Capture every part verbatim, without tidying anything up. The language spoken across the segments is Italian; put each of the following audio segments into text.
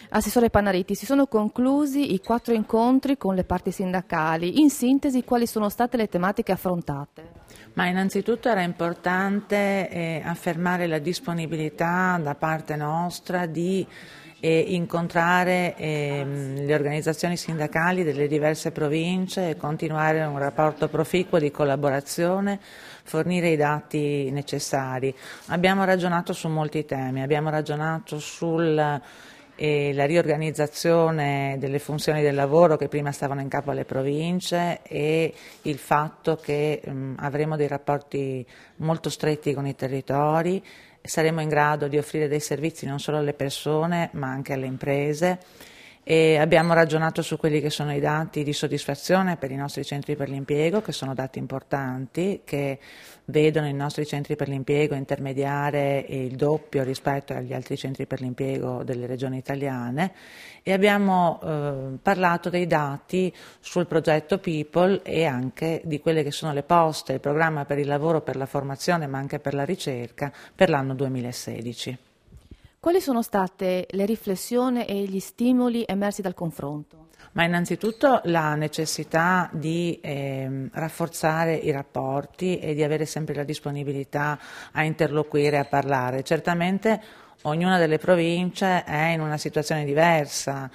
Assessore Panariti, si sono conclusi i quattro incontri con le parti sindacali. In sintesi, quali sono state le tematiche affrontate? Ma innanzitutto era importante eh, affermare la disponibilità da parte nostra di eh, incontrare eh, le organizzazioni sindacali delle diverse province e continuare un rapporto proficuo di collaborazione, fornire i dati necessari. Abbiamo ragionato su molti temi, abbiamo ragionato sul e la riorganizzazione delle funzioni del lavoro che prima stavano in capo alle province e il fatto che mh, avremo dei rapporti molto stretti con i territori, saremo in grado di offrire dei servizi non solo alle persone ma anche alle imprese. E abbiamo ragionato su quelli che sono i dati di soddisfazione per i nostri centri per l'impiego, che sono dati importanti, che vedono i nostri centri per l'impiego intermediare il doppio rispetto agli altri centri per l'impiego delle regioni italiane, e abbiamo eh, parlato dei dati sul progetto People e anche di quelle che sono le poste, il programma per il lavoro, per la formazione ma anche per la ricerca per l'anno duemilasedici. Quali sono state le riflessioni e gli stimoli emersi dal confronto? Ma innanzitutto la necessità di eh, rafforzare i rapporti e di avere sempre la disponibilità a interloquire, a parlare. Certamente ognuna delle province è in una situazione diversa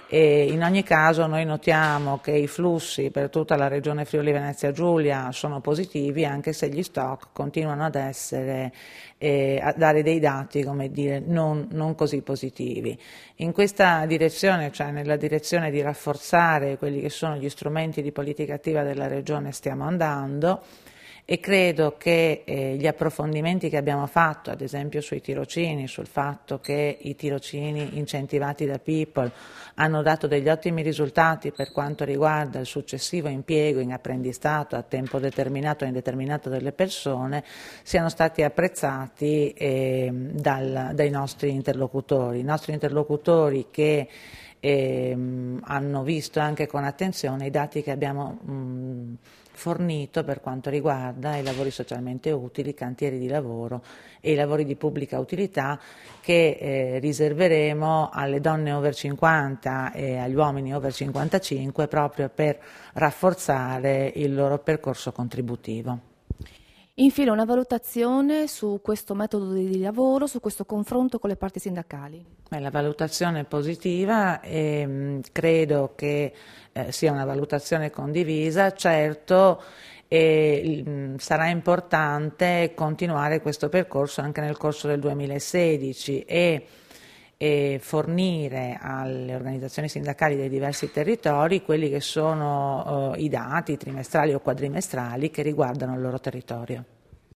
e in ogni caso noi notiamo che i flussi per tutta la regione Friuli Venezia Giulia sono positivi, anche se gli stock continuano ad essere, eh, a dare dei dati, come dire, non, non così positivi. In questa direzione, cioè nella direzione di rafforzare quelli che sono gli strumenti di politica attiva della regione, stiamo andando. E credo che eh, gli approfondimenti che abbiamo fatto, ad esempio sui tirocini, sul fatto che i tirocini incentivati da People hanno dato degli ottimi risultati per quanto riguarda il successivo impiego in apprendistato a tempo determinato o indeterminato delle persone, siano stati apprezzati eh, dal, dai nostri interlocutori, i nostri interlocutori che eh, hanno visto anche con attenzione i dati che abbiamo mh, fornito per quanto riguarda i lavori socialmente utili, i cantieri di lavoro e i lavori di pubblica utilità che eh, riserveremo alle donne over cinquanta e agli uomini over cinquantacinque proprio per rafforzare il loro percorso contributivo. Infine una valutazione su questo metodo di lavoro, su questo confronto con le parti sindacali. Beh, la valutazione è positiva e mh, credo che eh, sia una valutazione condivisa. Certo e, mh, sarà importante continuare questo percorso anche nel corso del duemilasedici e e fornire alle organizzazioni sindacali dei diversi territori quelli che sono eh, i dati trimestrali o quadrimestrali che riguardano il loro territorio.